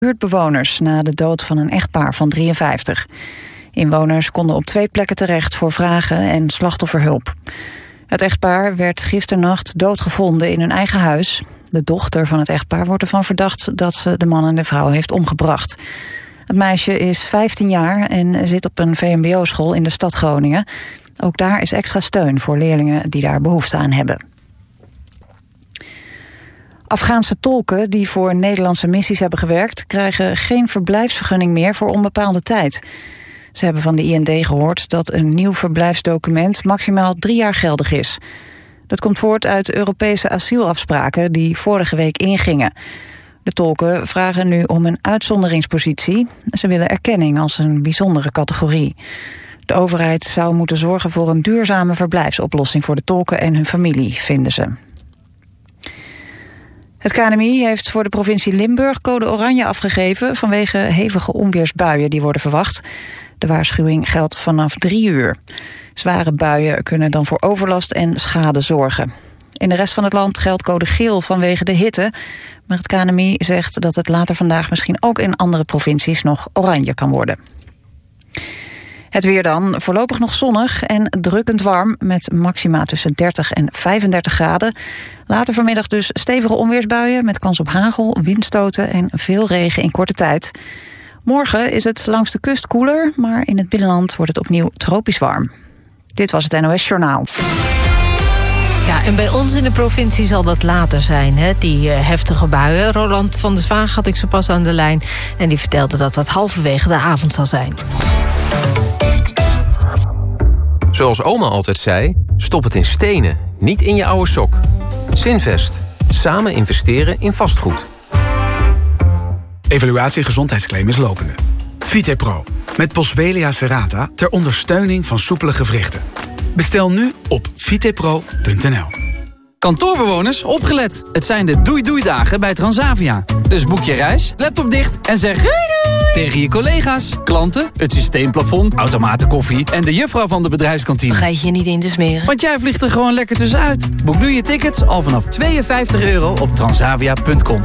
buurtbewoners na de dood van een echtpaar van 53. Inwoners konden op 2 plekken terecht voor vragen en slachtofferhulp. Het echtpaar werd gisternacht doodgevonden in hun eigen huis. De dochter van het echtpaar wordt ervan verdacht dat ze de man en de vrouw heeft omgebracht. Het meisje is 15 jaar en zit op een VMBO-school in de stad Groningen. Ook daar is extra steun voor leerlingen die daar behoefte aan hebben. Afghaanse tolken die voor Nederlandse missies hebben gewerkt, krijgen geen verblijfsvergunning meer voor onbepaalde tijd. Ze hebben van de IND gehoord dat een nieuw verblijfsdocument maximaal 3 jaar geldig is. Dat komt voort uit Europese asielafspraken die vorige week ingingen. De tolken vragen nu om een uitzonderingspositie. Ze willen erkenning als een bijzondere categorie. De overheid zou moeten zorgen voor een duurzame verblijfsoplossing voor de tolken en hun familie, vinden ze. Het KNMI heeft voor de provincie Limburg code oranje afgegeven vanwege hevige onweersbuien die worden verwacht. De waarschuwing geldt vanaf 3 uur. Zware buien kunnen dan voor overlast en schade zorgen. In de rest van het land geldt code geel vanwege de hitte. Maar het KNMI zegt dat het later vandaag misschien ook in andere provincies nog oranje kan worden. Het weer dan, voorlopig nog zonnig en drukkend warm met maxima tussen 30 en 35 graden. Later vanmiddag dus stevige onweersbuien met kans op hagel, windstoten en veel regen in korte tijd. Morgen is het langs de kust koeler, maar in het binnenland wordt het opnieuw tropisch warm. Dit was het NOS Journaal. Ja, en bij ons in de provincie zal dat later zijn, hè? Die heftige buien. Roland van der Zwaag had ik zo pas aan de lijn en die vertelde dat dat halverwege de avond zal zijn. Zoals oma altijd zei, stop het in stenen, niet in je oude sok. Zinvest. Samen investeren in vastgoed. Evaluatie gezondheidsclaim is lopende. VitePro. Met Boswellia serrata ter ondersteuning van soepele gewrichten. Bestel nu op vitepro.nl. Kantoorbewoners, opgelet. Het zijn de doei-doei-dagen bij Transavia. Dus boek je reis, laptop dicht en zeg doei doei tegen je collega's, klanten, het systeemplafond, automaten koffie en de juffrouw van de bedrijfskantine. Vergeet je niet in te smeren. Want jij vliegt er gewoon lekker tussenuit. Boek nu je tickets al vanaf €52 op transavia.com.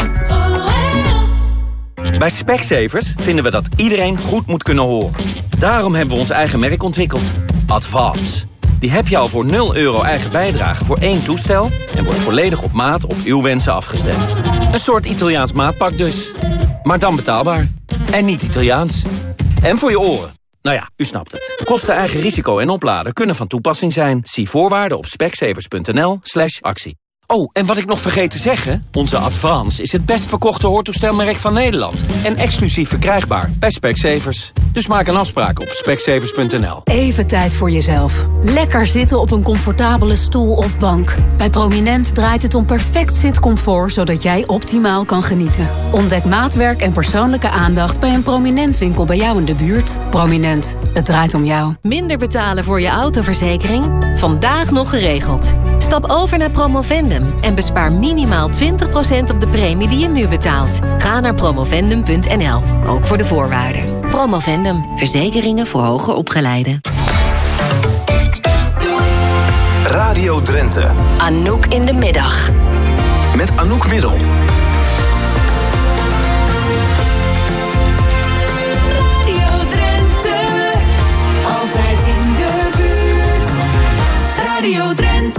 Bij Specsavers vinden we dat iedereen goed moet kunnen horen. Daarom hebben we ons eigen merk ontwikkeld. Advance. Die heb je al voor €0 eigen bijdrage voor 1 toestel en wordt volledig op maat op uw wensen afgestemd. Een soort Italiaans maatpak dus. Maar dan betaalbaar. En niet Italiaans. En voor je oren. Nou ja, u snapt het. Kosten, eigen risico en opladen kunnen van toepassing zijn. Zie voorwaarden op specsavers.nl/actie. Oh, en wat ik nog vergeet te zeggen, onze Advance is het best verkochte hoortoestelmerk van Nederland. En exclusief verkrijgbaar bij Specsavers. Dus maak een afspraak op specsavers.nl. Even tijd voor jezelf. Lekker zitten op een comfortabele stoel of bank. Bij Prominent draait het om perfect zitcomfort, zodat jij optimaal kan genieten. Ontdek maatwerk en persoonlijke aandacht bij een Prominent winkel bij jou in de buurt. Prominent, het draait om jou. Minder betalen voor je autoverzekering? Vandaag nog geregeld. Stap over naar Promovendum en bespaar minimaal 20% op de premie die je nu betaalt. Ga naar promovendum.nl, ook voor de voorwaarden. Promovendum, verzekeringen voor hoger opgeleiden. Radio Drenthe. Anouk in de middag. Met Anouk Middel. Radio Drenthe, altijd in de buurt. Radio Drenthe.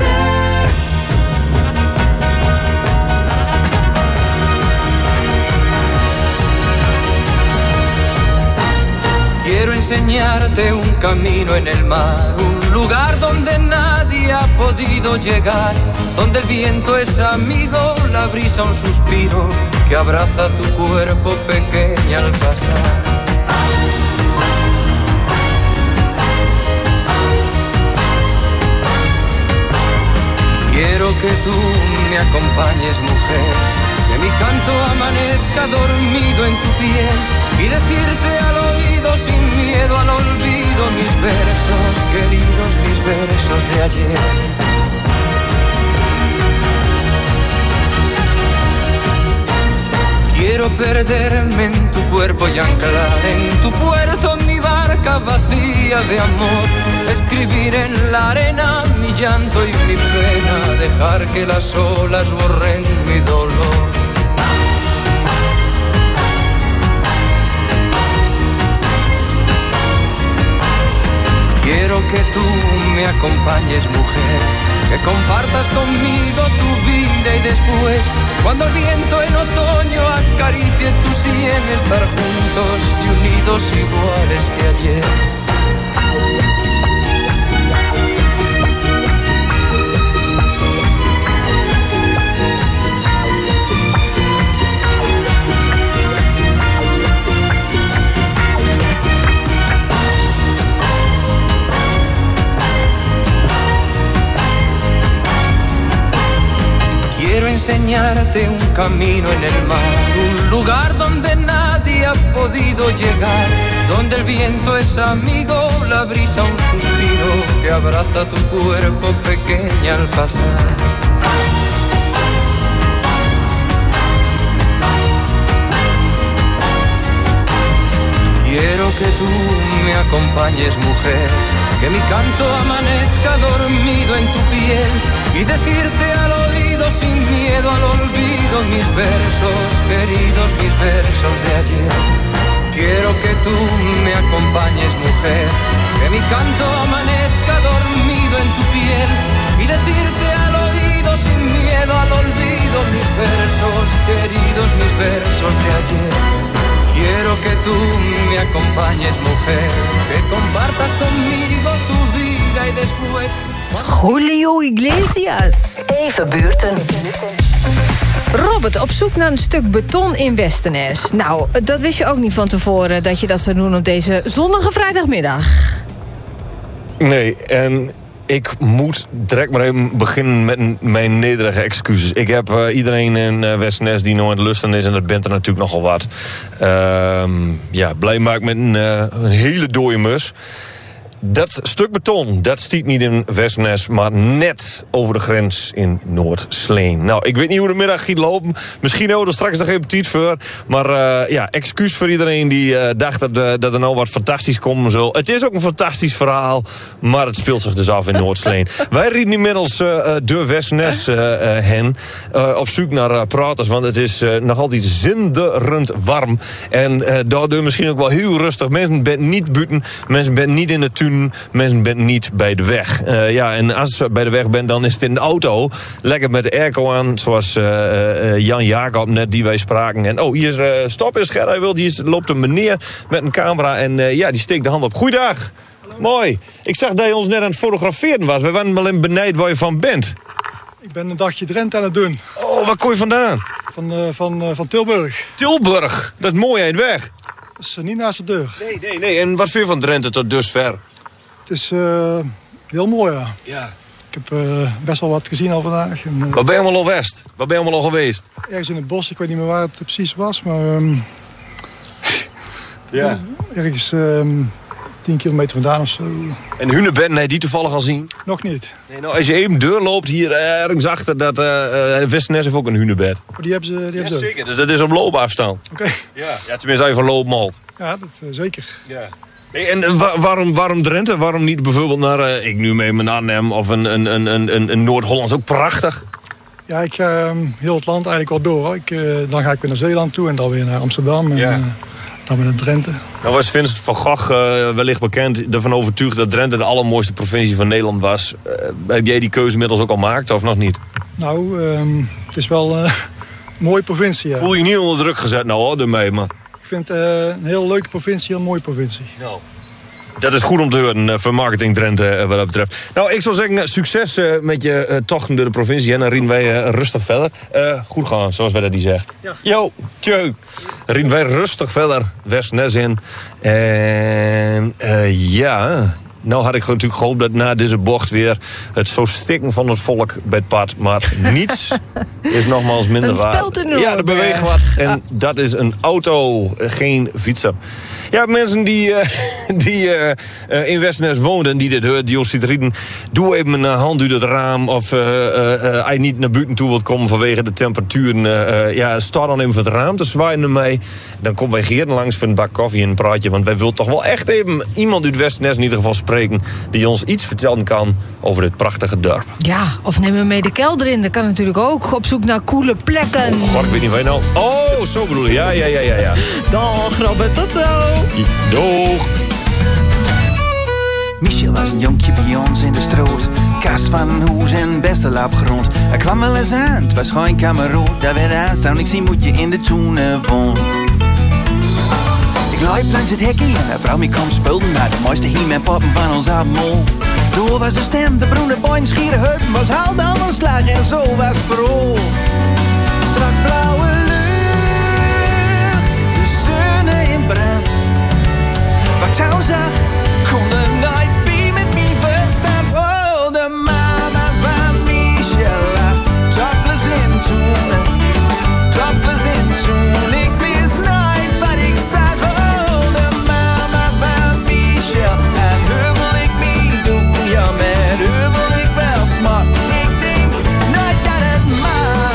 Quiero enseñarte un camino en el mar, un lugar donde nadie ha podido llegar, donde el viento es amigo, la brisa un suspiro, que abraza tu cuerpo pequeña al pasar. Quiero que tú me acompañes, mujer, que mi canto amanezca dormido en tu piel y decirte al oído sin miedo al olvido mis versos queridos, mis versos de ayer. Quiero perderme en tu cuerpo y anclar en tu puerto mi barca vacía de amor, escribir en la arena mi llanto y mi pena, dejar que las olas borren mi dolor. acompañes, mujer, que compartas conmigo tu vida y después, cuando el viento en otoño acaricie tu sien, estar juntos y unidos iguales que ayer. Quiero enseñarte un camino en el mar, un lugar donde nadie ha podido llegar, donde el viento es amigo, la brisa un suspiro que abraza tu cuerpo pequeña al pasar. Quiero que tú me acompañes, mujer, que mi canto amanezca dormido en tu piel y decirte al oído sin miedo al olvido mis versos, queridos, mis versos de ayer. Quiero que tú me acompañes, mujer, que mi canto amanezca dormido en tu piel y decirte al oído sin miedo al olvido mis versos, queridos, mis versos de ayer. Quiero que tú me acompañes, mujer, que compartas conmigo tu vida y después... Julio Iglesias. Even buurten. Robert, op zoek naar een stuk beton in Westernes. Nou, dat wist je ook niet van tevoren dat je dat zou doen op deze zonnige vrijdagmiddag. Nee, en ik moet direct maar even beginnen met mijn nederige excuses. Ik heb iedereen in Westernes die nooit lusten is, en dat bent er natuurlijk nogal wat. Blij maakt met een hele dode mus. Dat stuk beton, dat stiet niet in Westernes, maar net over de grens in Noord-Sleen. Nou, ik weet niet hoe de middag gaat lopen. Misschien hebben we er straks nog even tijd voor. Maar excuus voor iedereen die dacht dat er nou wat fantastisch komen zal. Het is ook een fantastisch verhaal, maar het speelt zich dus af in Noord-Sleen. Wij rieden inmiddels de Westernes hen op zoek naar praters, want het is nog altijd zinderend warm. En daardoor misschien ook wel heel rustig. Mensen zijn niet buiten, mensen zijn niet in de tuin. Mensen bent niet bij de weg. En als je bij de weg bent, dan is het in de auto. Lekker met de airco aan, zoals Jan Jacob net, die wij spraken. En hier stop is Gerda, die loopt een meneer met een camera. En die steekt de hand op. Goeiedag. Hallo. Mooi. Ik zag dat je ons net aan het fotograferen was. We waren wel in benijd waar je van bent. Ik ben een dagje Drenthe aan het doen. Oh, waar kom je vandaan? Van Tilburg. Tilburg, dat is mooi eind weg. Dat is niet naast de deur. Nee. En wat vind je van Drenthe tot dusver? Het is heel mooi, ja. Ja. Ik heb best wel wat gezien al vandaag. En, waar ben je allemaal al west? Waar ben je allemaal al geweest? Ergens in het bos, ik weet niet meer waar het precies was, maar... ergens 10 kilometer vandaan of zo. En Hunebed, nee, die toevallig al zien? Nog niet. Nee, nou, als je even deur loopt, hier ergens achter, dat Westernes heeft ook een Hunebed. Die hebben ze ook. Zeker, dus dat is op loopafstand. Oké. Ja, tenminste even loopmalt. Ja, dat zeker. Ja. Hey, en waarom Drenthe? Waarom niet bijvoorbeeld naar, ik nu mee mijn Arnhem of een Noord-Holland? Ook prachtig. Ja, ik ga heel het land eigenlijk wel door. Hoor. Dan ga ik weer naar Zeeland toe en dan weer naar Amsterdam. En, dan weer naar Drenthe. Nou was Vincent van Gogh wellicht bekend ervan overtuigd dat Drenthe de allermooiste provincie van Nederland was. Heb jij die keuze inmiddels ook al gemaakt of nog niet? Nou, het is wel een mooie provincie. Ja. Voel je niet onder druk gezet nou hoor, ermee, maar... Ik vind het een heel leuke provincie, een mooie provincie. Nou, dat is goed om te horen voor Marketing Drenthe wat dat betreft. Nou, ik zou zeggen, succes met je tochten door de provincie. En dan rieden wij rustig verder. Goed gaan, zoals wij dat die zegt. Ja. Yo, tjeu. Rieden wij rustig verder, Westernes in. En nou had ik natuurlijk gehoopt dat na deze bocht weer het zo stikken van het volk bij het pad. Maar niets is nogmaals minder waar. Ja, er beweegt wat. En dat is een auto, geen fietser. Ja, mensen die in Westernes woonden, die dit hoort, die ons ziet rieden, doe even een hand uit het raam. Of als je niet naar buiten toe wilt komen vanwege de temperaturen, sta dan even voor het raam te zwaaien naar mij. Dan komen wij Geert langs voor een bak koffie en een praatje. Want wij willen toch wel echt even iemand uit Westernes in ieder geval spreken die ons iets vertellen kan over dit prachtige dorp. Ja, of neem hem mee de kelder in. Dat kan natuurlijk ook. Op zoek naar coole plekken. Oh, ik weet niet waar je nou... Oh, zo bedoel je. Ja. Dag Robert, tot zo. Doeg. Mis je als een jonkje bij ons in de stroot. Kast van een huis en beste lapgrond. Er kwam wel eens aan, het was geen kameroot. Daar werd aanstaan, ik zie moet je in de toenen woont. Ik liep langs het hekje en een vrouw mee kwam spulden naar de mooiste hiem en poppen van ons abmol. Door was de stem, de broene boin, schieren heupen, was haald al een slag en zo was het verrol. Strak blauwe lucht, de zon in brand. Wat touw zag, kon de nooit bij met me verstaan. Oh, de mama van Michelle, topless in toen, topless in toen. Ik wist nooit wat ik zag. Oh, de mama van Michelle, en hoe wil ik me doen? Ja, met hoe wil ik wel smak. Ik denk nooit dat het mag.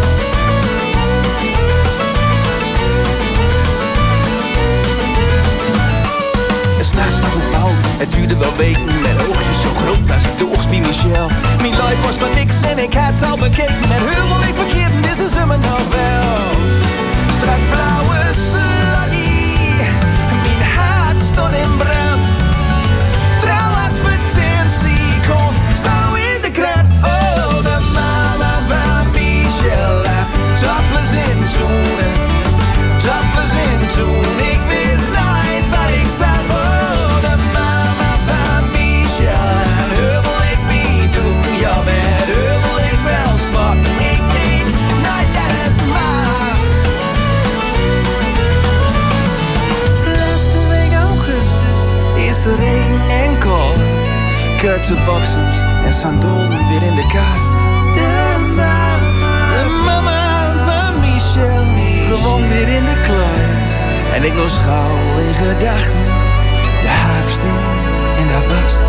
Het duurde wel weken, met oogjes zo groot als ik de oogst bij Michel. Mijn life was van niks en ik had al bekeken. Met heel veel ik verkeerd en dit is hem nog wel. Strak blauwe slaggie, mijn hart stond in brand. Trouwadvertentie komt zo in de krant. Oh, de mama van Michel, topless in toen, topless in toen. Ik wist nooit wat ik zag. De regen en kool, kutsenboxers en sandolen weer in de kast. De mama van Michel, gewoon weer in de klooi. En ik nog schouw in gedachten, de herfst in dat bast.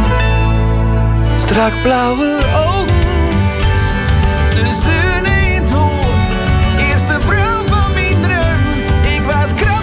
Strak blauwe ogen, de zon in het hoor, is de vrouw van mijn droom. Ik was krabben.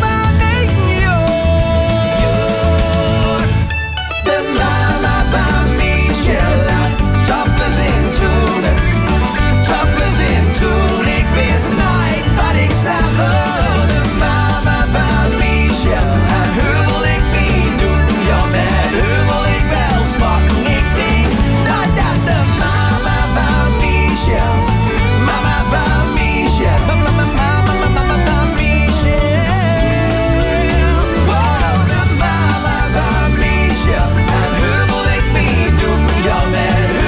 Topless in toen, topless in toen. Ik wist nooit wat ik zag. Oh, de mama van Michel, en hoe wil ik me doen? Ja, met hoe wil ik wel smaken? Ik denk nooit dat de mama van Michel, mama van Michel, mama van Michel. Oh, de mama van Michel, en hoe wil ik me doen? Ja, met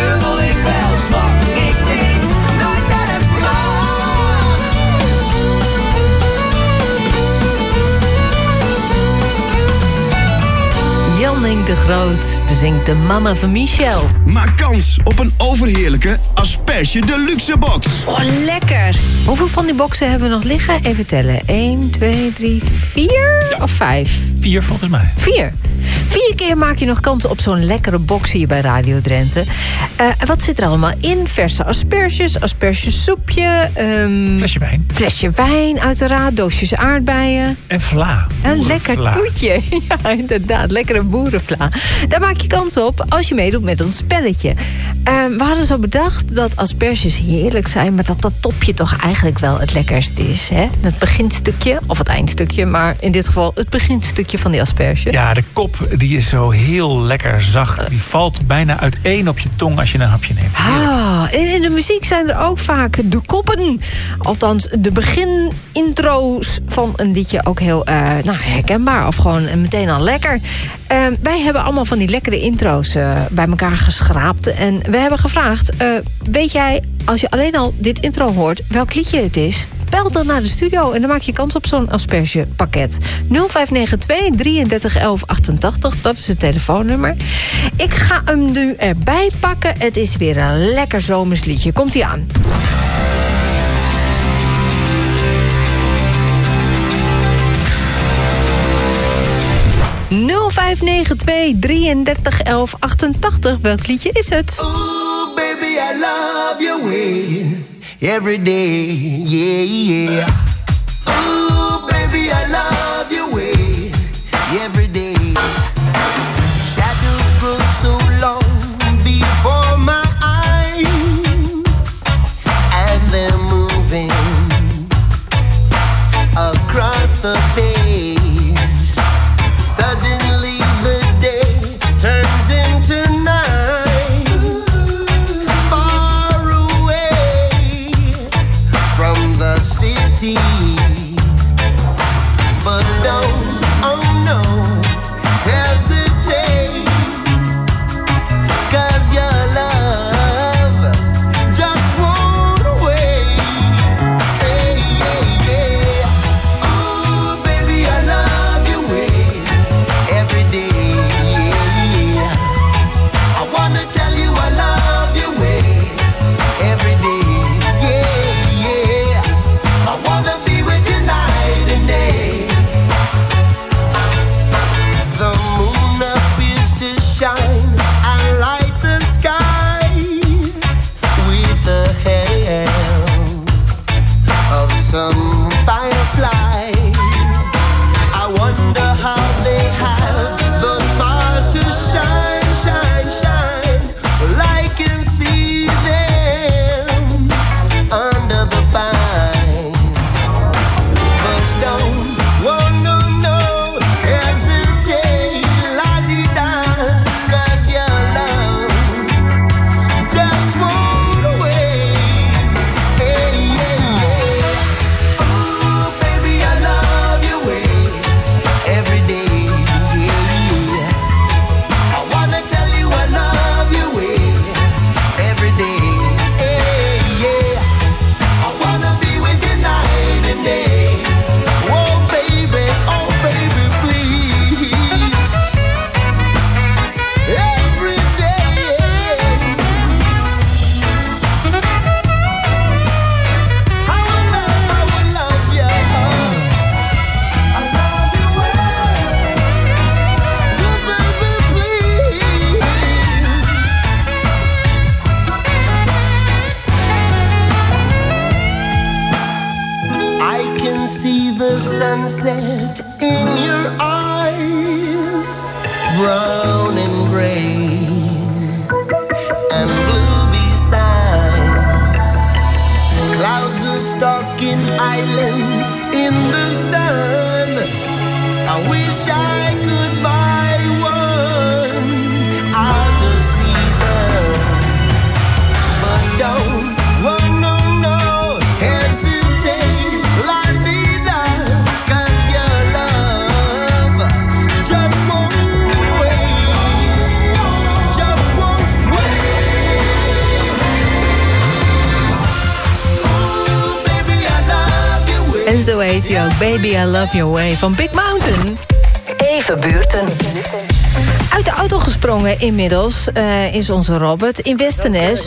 Janning de Groot bezingt de mama van Michel. Maak kans op een overheerlijke Asperge Deluxe box. Oh, lekker. Hoeveel van die boxen hebben we nog liggen? Even tellen. 1, 2, 3, 4 of 5? 4 volgens mij. 4. 4 keer maak je nog kans op zo'n lekkere box hier bij Radio Drenthe. Wat zit er allemaal in? Verse asperges, aspergesoepje. Flesje wijn. Flesje wijn, uiteraard. Doosjes aardbeien. En vla. Een lekker toetje. Ja, inderdaad. Lekkere boerenvla. Daar maak je kans op als je meedoet met ons spelletje. We hadden zo bedacht dat asperges heerlijk zijn, maar dat topje toch eigenlijk wel het lekkerst is. Hè? Het beginstukje, of het eindstukje, maar in dit geval het beginstukje van die asperge. Ja, de kop die is zo heel lekker zacht. Die valt bijna uiteen op je tong als je een hapje neemt. En in de muziek zijn er ook vaak de koppen. Althans, de beginintro's van een liedje ook heel herkenbaar. Of gewoon meteen al lekker. Wij hebben allemaal van die lekkere intro's bij elkaar geschraapt. En we hebben gevraagd, weet jij, als je alleen al dit intro hoort, welk liedje het is? Bel dan naar de studio en dan maak je kans op zo'n aspergepakket. 0592 33 11 88, dat is het telefoonnummer. Ik ga hem nu erbij pakken. Het is weer een lekker zomers liedje. Komt-ie aan. ...0592 33 11 88. Welk liedje is het? Ooh, baby, I love your way. Every day, yeah. Ooh, baby, I love your way. Every day. Shadows grow so long before my eyes, and they're moving across the page. Suddenly the day turns into regret in your eyes, brown and gray and blue besides. Clouds are stalking islands in the sun. I wish I could buy one out of season, but don't, oh no, no, hesitate, la vida, 'cause your love just won't wait, just won't wait. Oh, baby, I love your way. En zo heet hij ook, Baby I Love Your Way van Big Mountain. Even buurten. Uit de auto gesprongen inmiddels is onze Robert in Westernes.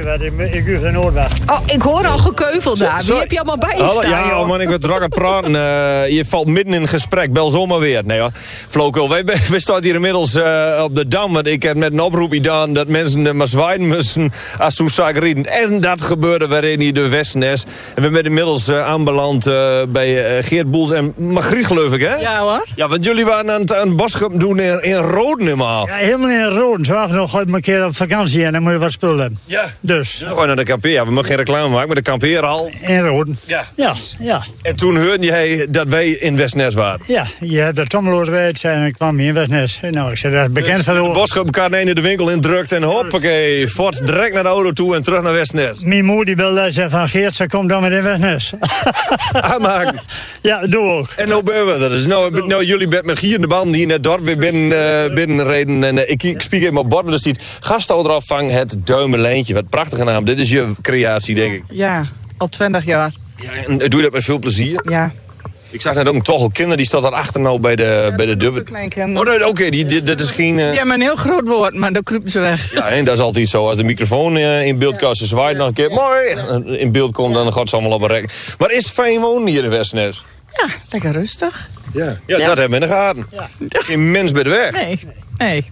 Ik uur geen oorweg. Oh, ik hoor al gekeuvel daar. Wie heb je allemaal bij je staan? Ja, man, ik ben druk aan het praten. Je valt midden in een gesprek. Bel zomaar weer. Nee hoor, flauwekul. Wij staan hier inmiddels op de Dam. Want ik heb net een oproep gedaan dat mensen maar zwaaien moesten als ze zaak rieden. En dat gebeurde weer in de Westernes. En we zijn inmiddels aanbeland bij Geert Boels en Margriet, geloof ik, hè? Ja hoor. Ja, want jullie waren aan het bosschap doen in Roden helemaal. Ja, helemaal in Roden. Zo nog gooit me een keer op vakantie en dan moet je wat spullen hebben. Ja. Dus. Gewoon naar de kampeer. Ja, we mogen geen reclame maken, maar de kampeerhal. In Roden. Ja. Ja. En toen hoorde jij dat wij in Westnes waren. Ja, je hebt de Tommeloord weet en ik kwam hier in Westnes. Nou, ik zei, dat is bekend van de De boodschap elkaar in de winkel indrukt en hoppakee. Fort direct naar de auto toe en terug naar Westnes. Mijn moeder die belde en zei van Geert, ze komt dan met in Westnes. Aanmaken. Ja, doe ook. En nou ben we er. Dus nou jullie bent met Gier in de band die in het dorp weer binnenreden. En ik spreek even op bord, maar er ziet gastouderopvang Het Duimenlijntje. Wat prachtige naam. Dit is je creatie, denk ik. Ja, al 20 jaar. Ja, en doe je dat met veel plezier? Ja. Ik zag net ook een togelkinder, die staat daarachter nou bij de deur. Oh, nee, oké, dat is geen... Die hebben een heel groot woord, maar dan kruipen ze weg. Ja, en dat is altijd zo. Als de microfoon in beeld komt, ze zwaait nog een keer. Mooi! In beeld komt, dan gaat ze allemaal op een rek. Maar is het fijn wonen hier in Westnes? Ja, lekker rustig. Ja, dat hebben we in de gaten. Ja. Geen mens bij de weg. Nee.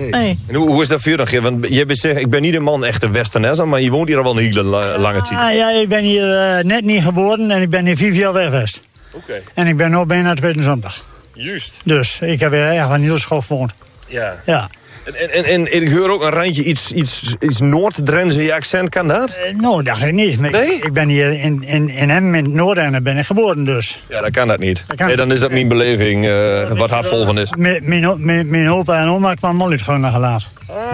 En hoe is dat voor je dan, Geert? Want je bent zeggen, ik ben niet een man echte Westerneser, maar je woont hier al wel een hele lange tijd. Ja, ik ben hier net niet geboren en ik ben hier 5 jaar weg geweest. Oké. En ik ben nu bijna 22. Juist. Dus ik heb weer echt een heel schof gewoond. Ja. En ik hoor ook een randje iets Noord-Drentse je accent, kan dat? Nou, dat ga ik niet. Nee? Ik ben hier in Emmen in het noorden en daar ben ik geboren dus. Ja, dat kan dat niet. Dan is dat mijn beleving wat hartvol van is. Mijn opa en oma kwam nooit gewoon naar gelaten.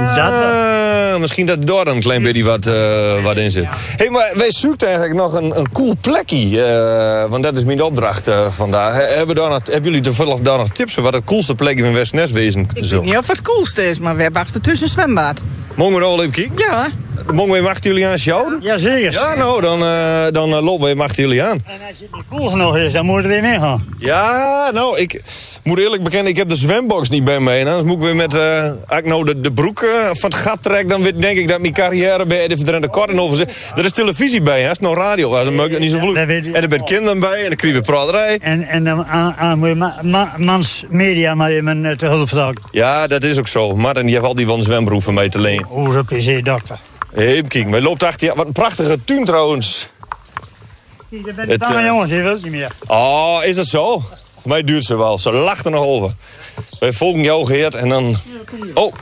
Misschien dat door een klein beetje wat in zit. Hé, maar wij zoeken eigenlijk nog een cool plekje. Want dat is mijn opdracht vandaag. Hebben jullie toevallig daar nog tips voor wat het coolste plekje van Westnes wezen Ik weet niet of het coolste is, maar we hebben achter tussen een zwembad. Mogen we er al even kijken? Ja. Mogen we achter jullie aan sjouwen? Ja, zeker. Ja, nou, dan lopen we achter jullie aan. En als het niet cool genoeg is, dan moet je er weer mee gaan. Ja, nou, ik moet eerlijk bekennen, ik heb de zwembox niet bij me. En anders moet ik weer met, als ik nou de broek van het gat trek, dan denk ik dat mijn carrière bij de verdrende korten over zit. Er is televisie bij, hè? Het is nou radio, dan mag ik dat niet zo vloed. En er zijn kinderen bij, en dan krijg je praterij. En dan moet je mans media maar even te hulp vragen. Ja, dat is ook zo. Maar die heeft altijd wel een zwembroek van mij te lenen. Hoe is PC dokter? Even kijken, wij loopt achter. Ja, wat een prachtige tuin trouwens. Je bent bange jongens, je wilt niet meer. Oh, is dat zo? Voor mij duurt ze wel. Ze lacht er nog over. Wij volgen jou, Geert, en dan... Oh.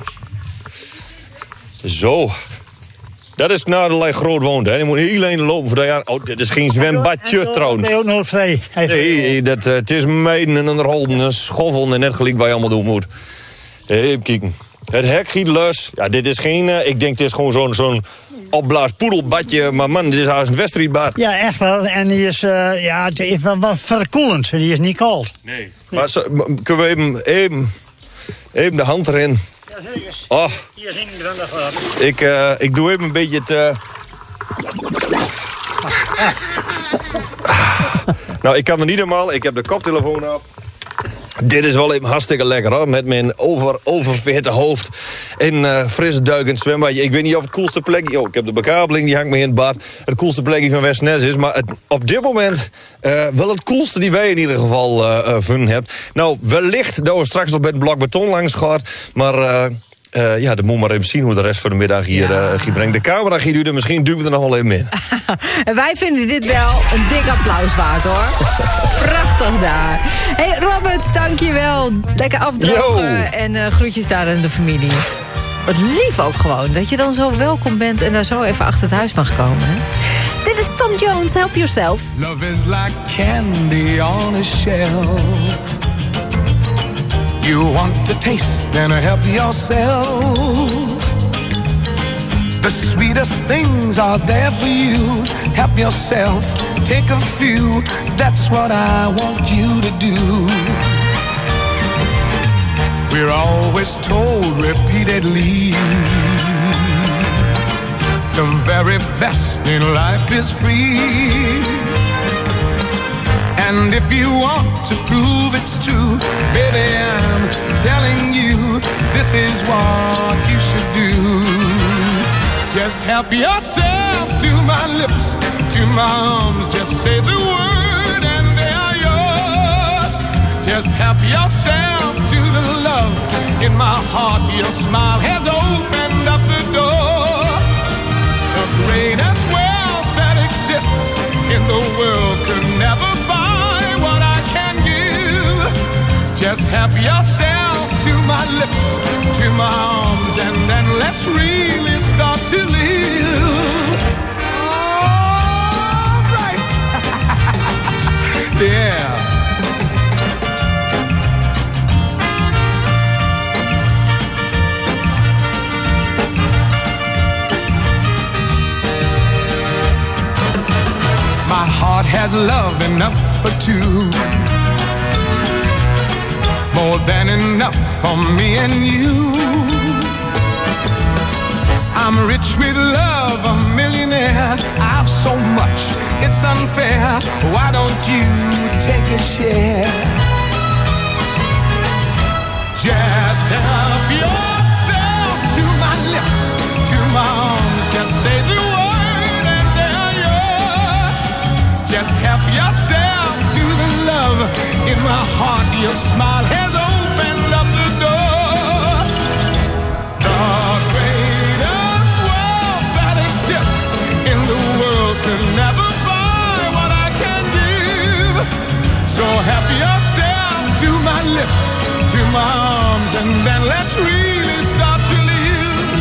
Zo. Dat is nou de groot woont, hè. Je moet heel alleen lopen voor dat jaar. Oh, dit is geen zwembadje trouwens. Nee, ook nog vrij. Nee, het is meiden en onderholden en schoffelen en net gelijk wat je allemaal doen moet. Even kijken. Het hek giet los. Ja, dit is geen... ik denk, dit is gewoon zo'n opblaas poedelbadje. Maar man, dit is haast een wedstrijdbad. Ja, echt wel. En die is, het is wel wat verkoelend. Die is niet koud. Nee. Maar kunnen we even de hand erin? Ja, zeker. Oh. Hier zien we dan nog ik doe even een beetje het... Nou, ik kan er niet helemaal. Ik heb de koptelefoon op. Dit is wel even hartstikke lekker, hoor. Met mijn oververhitte hoofd in frisse duik in het zwembadje. Ik weet niet of het coolste plekje... Oh, ik heb de bekabeling, die hangt me in het bad. Het coolste plekje van Westnes is. Maar op dit moment wel het coolste die wij in ieder geval vinden hebben. Nou, wellicht dat we straks nog bij het blok beton langs gaan. Maar Dan moet maar even zien hoe de rest van de middag hier brengt. De camera gaat u er misschien duwen we er nog wel even in. En wij vinden dit wel een dik applaus waard, hoor. Prachtig daar. Hey Robert, dankjewel. Lekker afdrogen en groetjes daar aan de familie. Wat lief ook gewoon, dat je dan zo welkom bent en daar zo even achter het huis mag komen. Hè? Dit is Tom Jones, Help Yourself. Love is like candy on a shelf. You want to taste and help yourself. The sweetest things are there for you. Help yourself, take a few. That's what I want you to do. We're always told repeatedly the very best in life is free. And if you want to prove it's true, baby, I'm telling you, this is what you should do. Just help yourself to my lips, to my arms. Just say the word and they are yours. Just help yourself to the love in my heart. Your smile has opened up the door. The greatest wealth that exists in the world could never buy what I can give. Just help yourself to my lips, to my arms, and then let's really start to live. All right. Yeah. My heart has love enough for two. More than enough for me and you. I'm rich with love, a millionaire. I've so much, it's unfair. Why don't you take a share? Just help yourself to my lips, to my arms. Just say the word and they're yours. Just help yourself to the love in my heart. Your smile has opened up the door. The greatest wealth that exists in the world could never buy what I can give. So help yourself to my lips, to my arms, and then let's really start to live.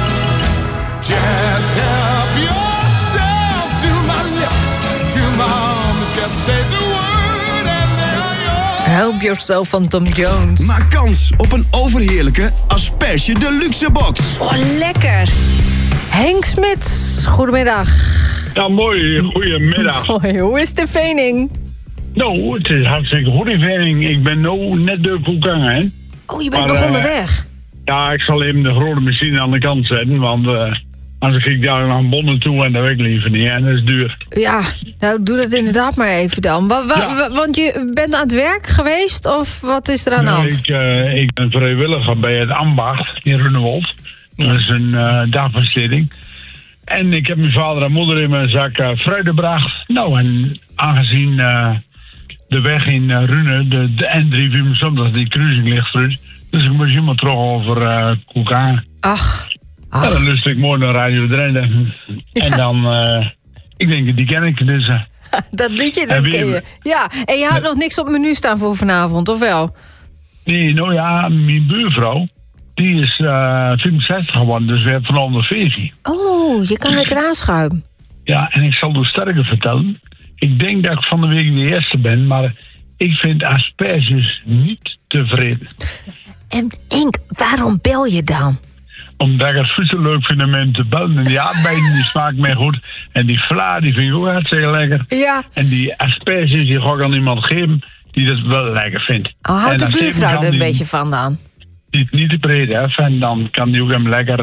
Just help yourself to my lips, to my arms. Just say the word and they are yours. Help Yourself van Tom Jones. Maak kans op een overheerlijke Asperge Deluxe box. Oh, lekker. Henk Smits, goedemiddag. Ja, mooi. Goedemiddag. Hoi, hoe is de Vening? Nou, het is hartstikke goed in Vening. Ik ben nu net de Koekangen, hè. Oh, je bent nog onderweg? Ja, ik zal even de grote machine aan de kant zetten, want anders ga ik daar naar bonnen toe en dat weet ik liever niet. En dat is duur. Ja, nou doe dat inderdaad maar even dan. Want je bent aan het werk geweest of wat is er aan de hand? Ik ben vrijwilliger bij het Ambacht in Runnewold. Dat is een dagbesteding. En ik heb mijn vader en moeder in mijn zak fruit gebracht. Nou, en aangezien de weg in Rune, de N3 zondag, die kruising ligt fruit. Dus ik moest helemaal terug over Koekaan. Ach. Ja, dan lust ik mooi naar Radio Drenthe. Ja. En dan, ik denk, die ken ik dus. Dat liedje, dat ken je. Ja, en je had nog niks op het menu staan voor vanavond, of wel? Nee, nou ja, mijn buurvrouw, die is 65 geworden, dus we hebben van onder 14. Oh, je kan lekker aanschuiven. Ja, en ik zal dus sterker vertellen. Ik denk dat ik van de week de eerste ben, maar ik vind asperges niet tevreden. En Henk, waarom bel je dan? Omdat ik het voedsel leuk vind om hem te bellen. En die aardbeien die smaakt mij goed. En die vla die vind ik ook hartstikke lekker. Ja. En die asperges die ga ik aan iemand geven die dat wel lekker vindt. Oh, houdt de buurvrouw er een beetje van dan? Niet te breed, hè. En dan kan die ook hem lekker...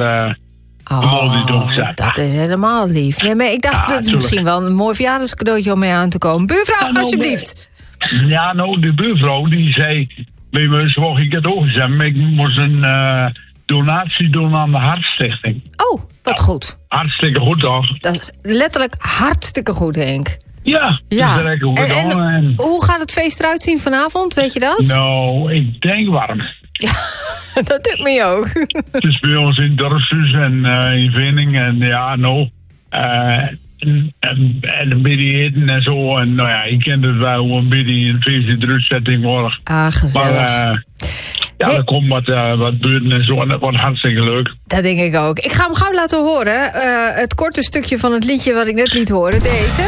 dat is helemaal lief. Nee, maar ik dacht, dat is misschien wel een mooi verjaardagscadeautje om mee aan te komen. Buurvrouw, alsjeblieft. Ja, nou, de buurvrouw die zei... Weet je, ze wou ik het ook zeggen, maar ik moest een donatie doen aan de Hartstichting. Oh, wat goed. Hartstikke goed, toch? Dat is letterlijk hartstikke goed, Henk. Ja, ja. Dat is lekker goed. En hoe gaat het feest eruit zien vanavond, weet je dat? Nou, ik denk warm. Ja, dat doet me ook. Het is bij ons in het dorpshuis en in Vinning. En ja, nou... En een beetje eten en zo. En nou ja, je kent het wel hoe een beetje in een feestje drukzetting wordt. Ah, gezellig. Maar er komt wat buurten en zo. En dat wordt hartstikke leuk. Dat denk ik ook. Ik ga hem gauw laten horen. Het korte stukje van het liedje wat ik net liet horen. Deze.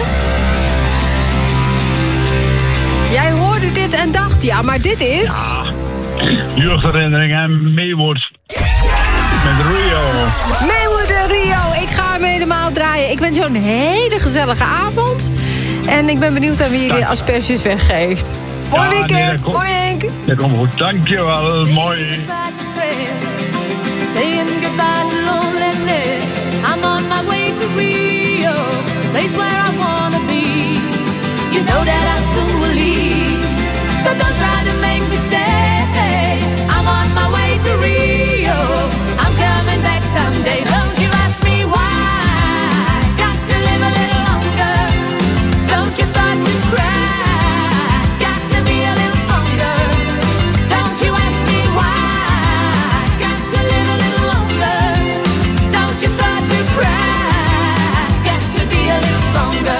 Jij hoorde dit en dacht, ja, maar dit is... Ja, jeugdherinnering en Maywood. Met Rio. Maywood en Rio. Ik ga hem helemaal draaien. Ik wens jou een hele gezellige avond. En ik ben benieuwd aan wie je de asperges weggeeft. Mooi weekend. Mooi Henk. Dat komt goed. Dankjewel. Mooi. Saying goodbye to loneliness. I'm on my way to Rio, place where I wanna be. You know that I soon will leave, so don't try to make me stay. I'm on my way to Rio, I'm coming back someday. Don't you ask me why, got to live a little longer. Don't you start to cry, got to be a little stronger. Don't you ask me why, got to live a little longer. Don't you start to cry, got to be a little stronger.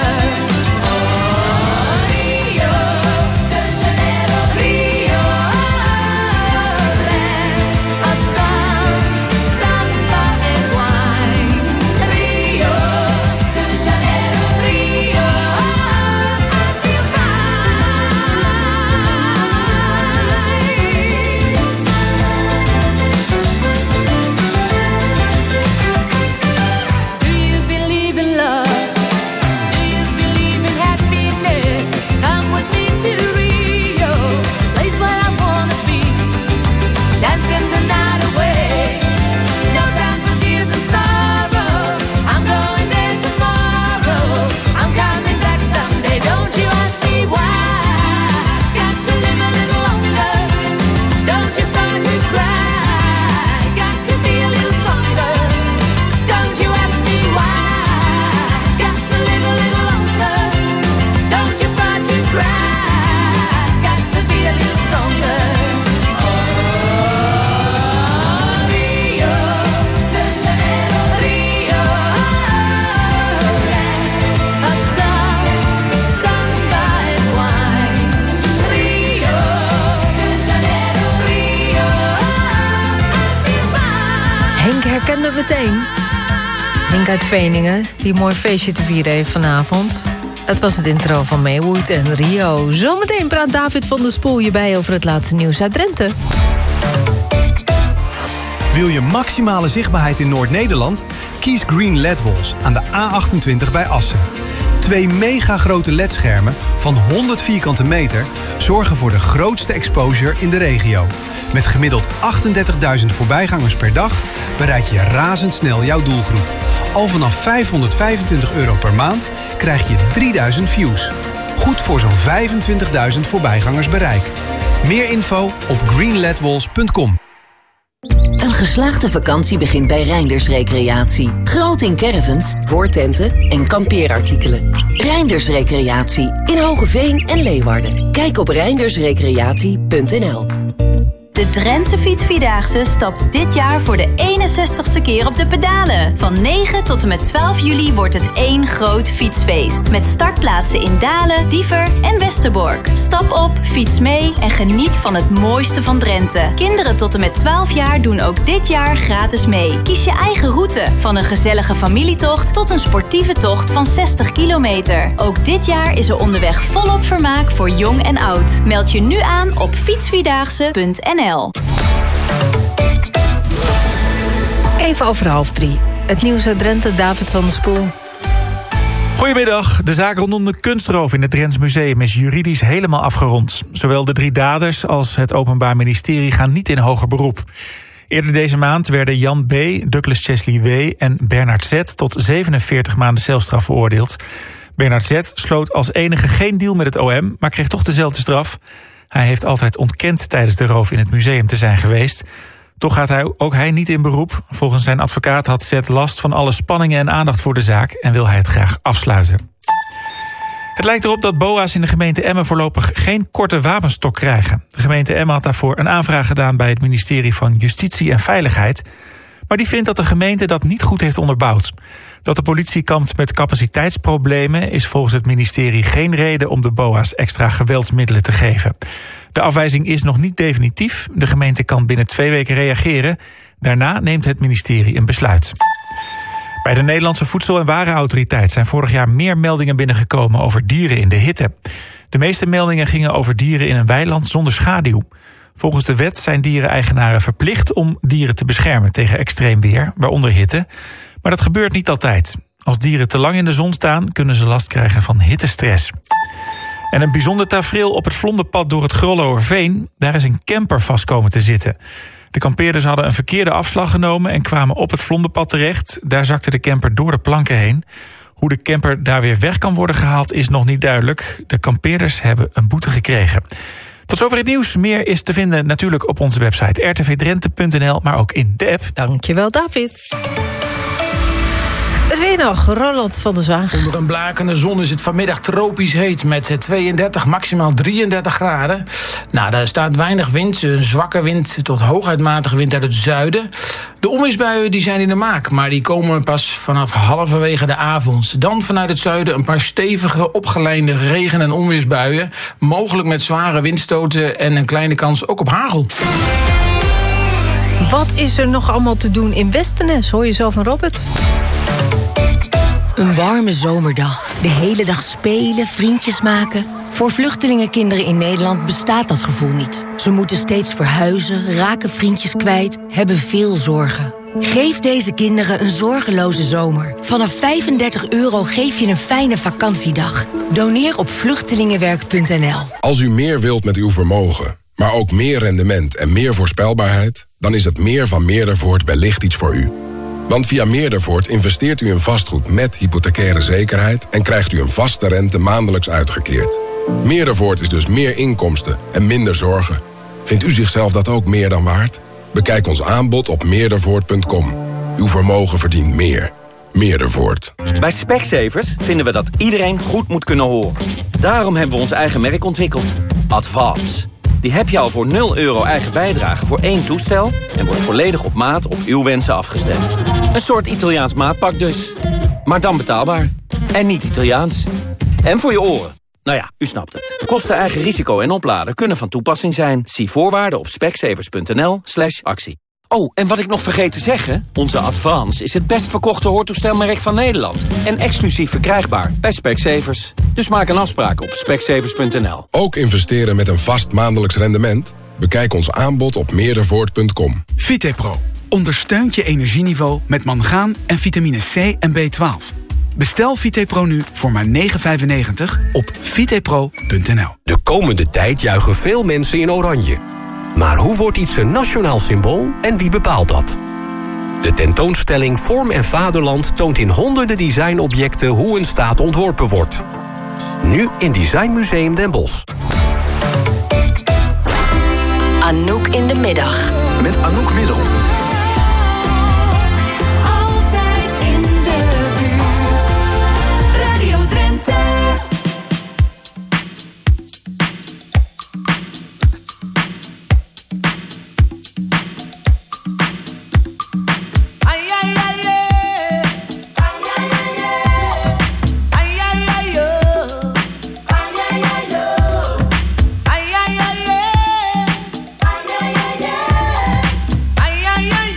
Herkende meteen. Henk uit Veningen, die een mooi feestje te vieren heeft vanavond. Het was het intro van Maywood en Rio. Zometeen praat David van der Spoel je bij over het laatste nieuws uit Drenthe. Wil je maximale zichtbaarheid in Noord-Nederland? Kies Green LED Walls aan de A28 bij Assen. 2 mega grote LED-schermen van 100 vierkante meter zorgen voor de grootste exposure in de regio. Met gemiddeld 38.000 voorbijgangers per dag bereik je razendsnel jouw doelgroep. Al vanaf €525 per maand krijg je 3000 views. Goed voor zo'n 25.000 voorbijgangers bereik. Meer info op greenledwalls.com. Een geslaagde vakantie begint bij Reinders Recreatie. Groot in caravans, woordtenten en kampeerartikelen. Reinders Recreatie in Hogeveen en Leeuwarden. Kijk op reindersrecreatie.nl. De Drentse Fietsvierdaagse stapt dit jaar voor de 61ste keer op de pedalen. Van 9 tot en met 12 juli wordt het één groot fietsfeest. Met startplaatsen in Dalen, Diever en Westerbork. Stap op, fiets mee en geniet van het mooiste van Drenthe. Kinderen tot en met 12 jaar doen ook dit jaar gratis mee. Kies je eigen route, van een gezellige familietocht tot een sportieve tocht van 60 kilometer. Ook dit jaar is er onderweg volop vermaak voor jong en oud. Meld je nu aan op fietsvierdaagse.nl. Even over 2:30. Het nieuws uit Drenthe, David van der Spoel. Goedemiddag. De zaak rondom de kunstroof in het Drents Museum is juridisch helemaal afgerond. Zowel de 3 daders als het Openbaar Ministerie gaan niet in hoger beroep. Eerder deze maand werden Jan B., Douglas Chesley W. en Bernard Z. tot 47 maanden celstraf veroordeeld. Bernard Z. sloot als enige geen deal met het OM, maar kreeg toch dezelfde straf. Hij heeft altijd ontkend tijdens de roof in het museum te zijn geweest. Toch gaat ook hij niet in beroep. Volgens zijn advocaat had Z last van alle spanningen en aandacht voor de zaak en wil hij het graag afsluiten. Het lijkt erop dat BOA's in de gemeente Emmen voorlopig geen korte wapenstok krijgen. De gemeente Emmen had daarvoor een aanvraag gedaan bij het ministerie van Justitie en Veiligheid. Maar die vindt dat de gemeente dat niet goed heeft onderbouwd. Dat de politie kampt met capaciteitsproblemen is volgens het ministerie geen reden om de BOA's extra geweldsmiddelen te geven. De afwijzing is nog niet definitief. De gemeente kan binnen 2 weken reageren. Daarna neemt het ministerie een besluit. Bij de Nederlandse Voedsel- en Warenautoriteit zijn vorig jaar meer meldingen binnengekomen over dieren in de hitte. De meeste meldingen gingen over dieren in een weiland zonder schaduw. Volgens de wet zijn diereneigenaren verplicht om dieren te beschermen tegen extreem weer, waaronder hitte. Maar dat gebeurt niet altijd. Als dieren te lang in de zon staan, kunnen ze last krijgen van hittestress. En een bijzonder tafereel op het Vlonderpad door het Grollowerveen. Daar is een camper vast komen te zitten. De kampeerders hadden een verkeerde afslag genomen en kwamen op het Vlonderpad terecht. Daar zakte de camper door de planken heen. Hoe de camper daar weer weg kan worden gehaald is nog niet duidelijk. De kampeerders hebben een boete gekregen. Tot zover het nieuws. Meer is te vinden natuurlijk op onze website rtvdrenthe.nl, maar ook in de app. Dankjewel, David. Het weer nog, Roland van der Zaag. Onder een blakende zon is het vanmiddag tropisch heet met 32, maximaal 33 graden. Nou, daar staat weinig wind, een zwakke wind tot hooguit matige wind uit het zuiden. De onweersbuien die zijn in de maak, maar die komen pas vanaf halverwege de avond. Dan vanuit het zuiden een paar stevige opgeleide regen- en onweersbuien. Mogelijk met zware windstoten en een kleine kans ook op hagel. Wat is er nog allemaal te doen in Westenes? Hoor je zo van Robert? Een warme zomerdag. De hele dag spelen, vriendjes maken. Voor vluchtelingenkinderen in Nederland bestaat dat gevoel niet. Ze moeten steeds verhuizen, raken vriendjes kwijt, hebben veel zorgen. Geef deze kinderen een zorgeloze zomer. Vanaf €35 geef je een fijne vakantiedag. Doneer op vluchtelingenwerk.nl. Als u meer wilt met uw vermogen, maar ook meer rendement en meer voorspelbaarheid, dan is het meer van Meerdervoort wellicht iets voor u. Want via Meerdervoort investeert u in vastgoed met hypothecaire zekerheid en krijgt u een vaste rente maandelijks uitgekeerd. Meerdervoort is dus meer inkomsten en minder zorgen. Vindt u zichzelf dat ook meer dan waard? Bekijk ons aanbod op meerdervoort.com. Uw vermogen verdient meer. Meerdervoort. Bij Specsavers vinden we dat iedereen goed moet kunnen horen. Daarom hebben we ons eigen merk ontwikkeld. Advance. Die heb je al voor €0 eigen bijdrage voor 1 toestel en wordt volledig op maat op uw wensen afgestemd. Een soort Italiaans maatpak dus. Maar dan betaalbaar. En niet Italiaans. En voor je oren. Nou ja, u snapt het. Kosten, eigen risico en opladen kunnen van toepassing zijn. Zie voorwaarden op specsavers.nl/actie. Oh, en wat ik nog vergeet te zeggen, onze Advance is het best verkochte hoortoestelmerk van Nederland. En exclusief verkrijgbaar bij Specsavers. Dus maak een afspraak op specsavers.nl. Ook investeren met een vast maandelijks rendement? Bekijk ons aanbod op meerdervoort.com. Vitepro ondersteunt je energieniveau met mangaan en vitamine C en B12. Bestel Vitepro nu voor maar €9,95 op vitepro.nl. De komende tijd juichen veel mensen in oranje. Maar hoe wordt iets een nationaal symbool en wie bepaalt dat? De tentoonstelling Vorm en Vaderland toont in honderden designobjecten hoe een staat ontworpen wordt. Nu in Design Museum Den Bosch. Anouk in de middag. Met Anouk Middel. Altijd in de buurt. Radio Drenthe. Ay, ay, ay,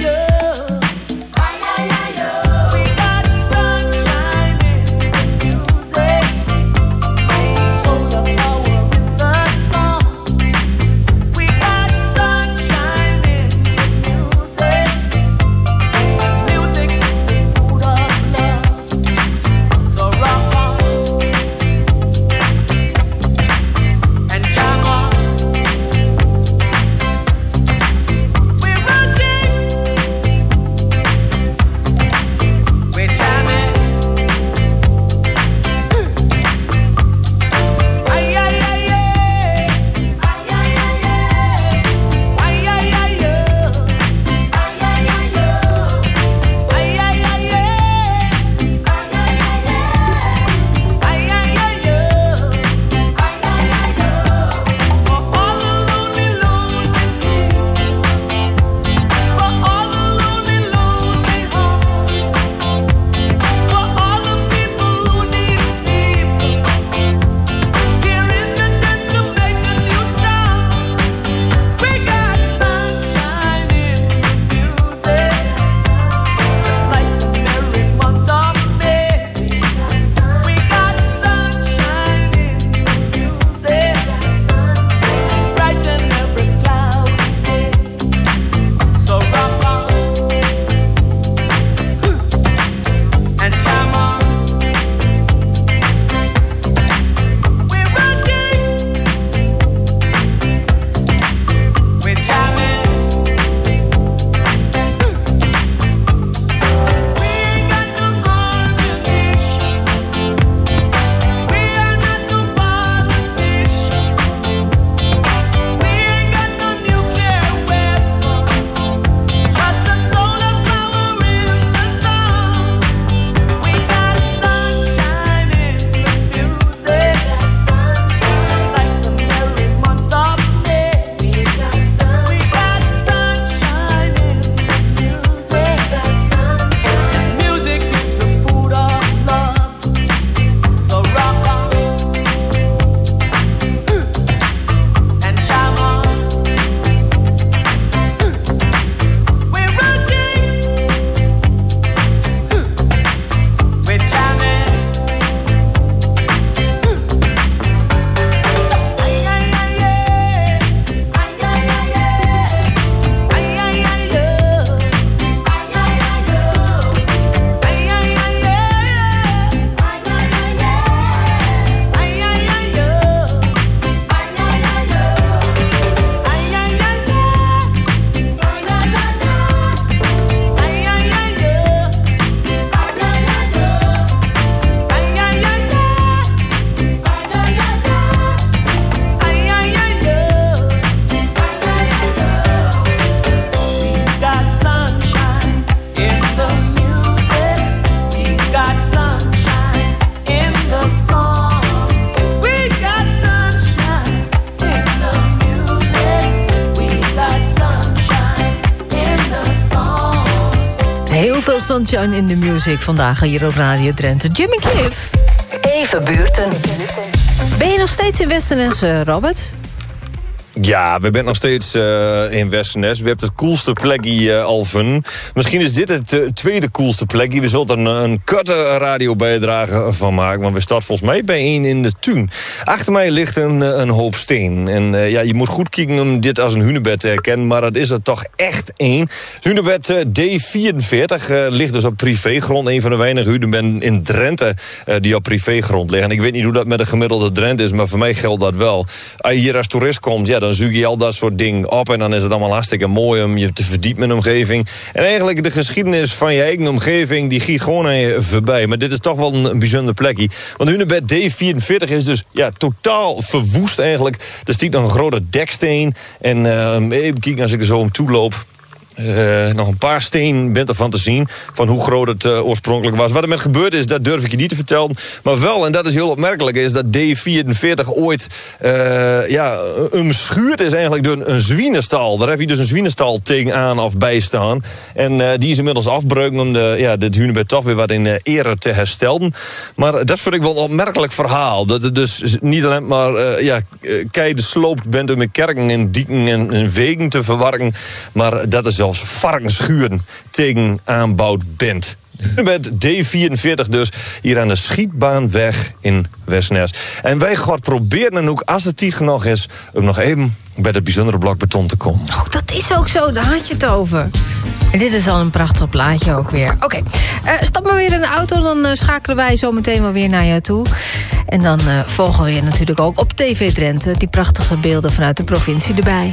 Heel veel sunshine in de music vandaag hier op Radio Drenthe. Jimmy Cliff. Even buurten. Ben je nog steeds in Westerness, Robert? Ja, we zijn nog steeds in Westerness. We hebben het coolste plekje Alphen. Misschien is dit het tweede coolste plekje. We zullen er een korte radiobijdrage van maken. Want we starten volgens mij bij één in de tuin. Achter mij ligt een hoop steen. En je moet goed kijken om dit als een hunebed te herkennen. Maar dat is er toch echt één. Hunebed D44 ligt dus op privégrond. Een van de weinige hunebedden in Drenthe die op privégrond liggen. En ik weet niet hoe dat met een gemiddelde Drenthe is. Maar voor mij geldt dat wel. Als je hier als toerist komt, ja, dan zoek je al dat soort dingen op. En dan is het allemaal hartstikke mooi om je te verdiepen in de omgeving. En eigenlijk de geschiedenis van je eigen omgeving, die giet gewoon aan je voorbij. Maar dit is toch wel een bijzonder plekje. Want hunebed D44 is dus totaal verwoest eigenlijk. Er stiet nog een grote deksteen. En even kijken als ik er zo om toe loop. Nog een paar steen bent ervan te zien van hoe groot het oorspronkelijk was. Wat er met gebeurd is, dat durf ik je niet te vertellen. Maar wel, en dat is heel opmerkelijk, is dat D44 ooit omschuurd is eigenlijk door een zwienenstal. Daar heb je dus een zwienenstal tegenaan of bij staan. En die is inmiddels afbreuken om dit hunebed toch weer wat in ere te herstellen. Maar dat vind ik wel een opmerkelijk verhaal. Dat het dus niet alleen maar keide sloopt bent om in kerken en dieken en wegen te verwarren. Maar dat is zelfs varkensschuren tegen aanbouwd bent. Met D44 dus hier aan de Schietbaanweg in Westerness. En wij gaan proberen ook, als het tijd genoeg is, om nog even bij het bijzondere blok beton te komen. Oh, dat is ook zo, daar had je het over. En dit is al een prachtig plaatje ook weer. Oké, stap maar weer in de auto, dan schakelen wij zo meteen wel weer naar jou toe. En dan volgen we je natuurlijk ook op TV Drenthe die prachtige beelden vanuit de provincie erbij.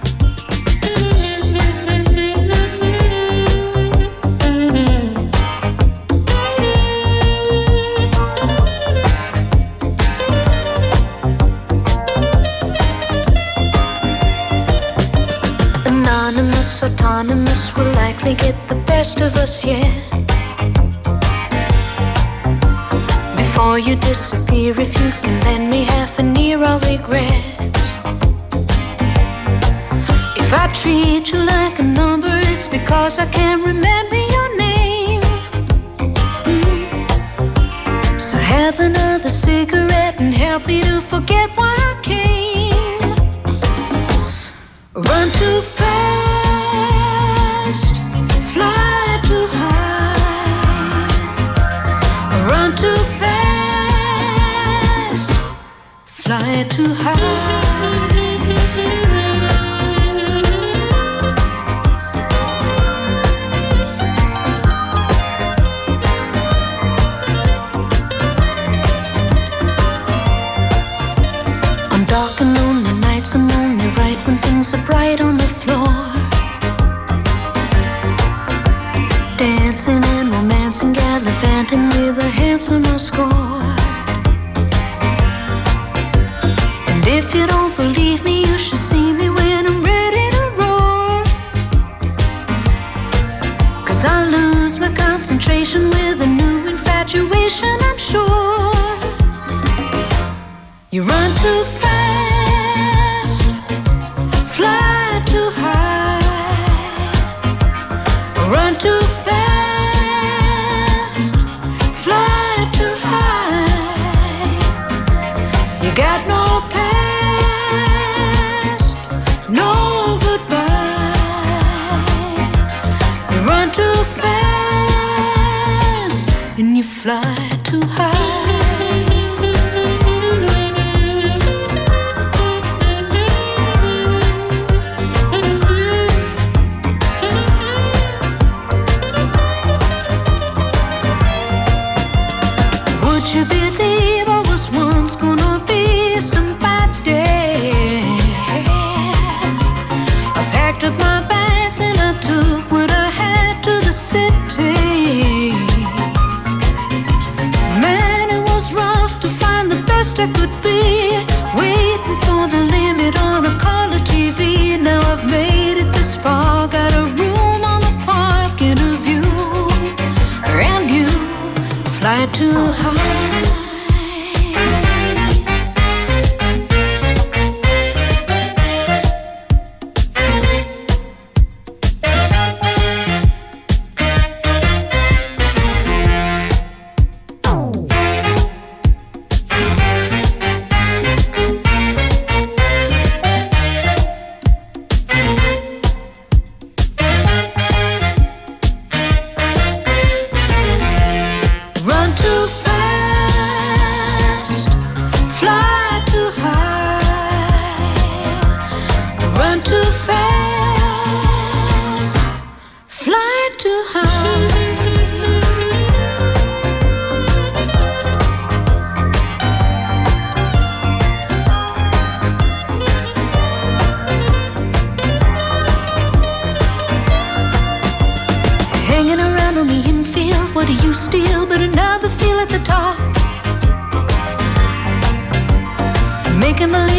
Autonomous will likely get the best of us yet. Before you disappear, if you can lend me half an ear, I'll regret. If I treat you like a number, it's because I can't remember your name. So have another cigarette and help me to forget why I came. Run too fast, fly too high. Run too fast, fly too high. On dark and lonely nights, I'm only right when things are bright on the floor. Dancing and romancing, gallivanting with a handsomer score. And if you don't believe me, you should see me when I'm ready to roar. 'Cause I lose my concentration with a new infatuation, I'm sure. You run too fast, fly too high. Run too fast, fly too high. You got no past, no goodbye. You run too fast and you fly too high. You believe I was once gonna be somebody? I packed up my bags and I took what I had to the city. Man, it was rough to find the best I could be, waiting for the limit on a color TV. Now I've made it this far, got a room on the park and a view, and you fly too high.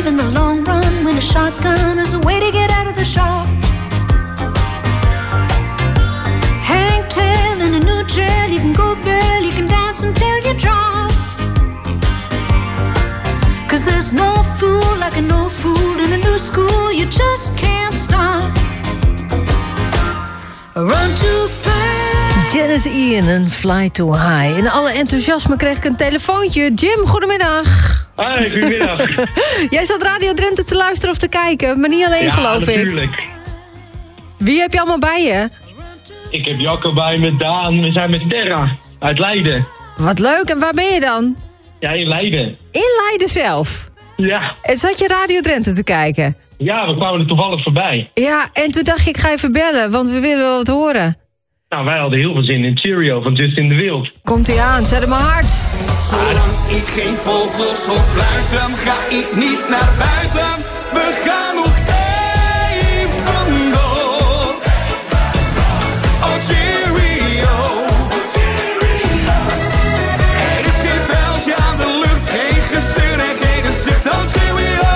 live in the long run when a shotgun is a way to get out of the shop. Hang tail in a new jail, you can go bail, you can dance until you drop. 'Cause there's no fool like an old fool in a new school, you just can't stop. Run too fast. Janis Ian en Fly Too High. In alle enthousiasme kreeg ik een telefoontje. Jim, goedemiddag. Hoi, goedemiddag. Jij zat Radio Drenthe te luisteren of te kijken, maar niet alleen, geloof ik. Ja, natuurlijk. Wie heb je allemaal bij je? Ik heb Jacco bij me, Daan. We zijn met Terra uit Leiden. Wat leuk, en waar ben je dan? Ja, in Leiden. In Leiden zelf? Ja. En zat je Radio Drenthe te kijken? Ja, we kwamen er toevallig voorbij. Ja, en toen dacht ik ga even bellen, want we willen wel wat horen. Nou, wij hadden heel veel zin in Cheerio van Justin de Wild. Komt-ie aan, zet hem maar hard. Zolang ik geen vogels hoor fluiten, ga ik niet naar buiten. We gaan nog even door. Oh, Cheerio. Er is geen veldje aan de lucht, geen gezeur en geen gezicht. Oh, Cheerio.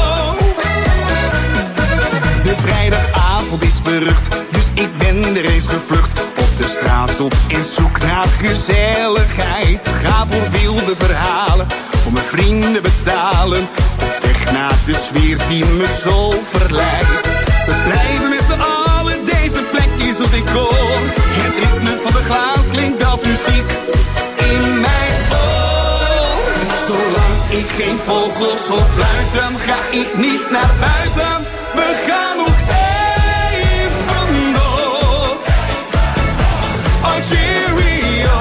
De vrijdagavond is berucht, dus ik ben er eens gevlucht. Op de straat op in zoek naar gezelligheid. Ga voor wilde verhalen, voor mijn vrienden betalen. Op weg naar de sfeer die me zo verleidt. We blijven met z'n allen, deze plek is als ik hoor. Het ritme van de glaas klinkt als muziek in mijn oor. Zolang ik geen vogels hoor fluiten, ga ik niet naar buiten. We gaan nog even door. Oh, Cheerio.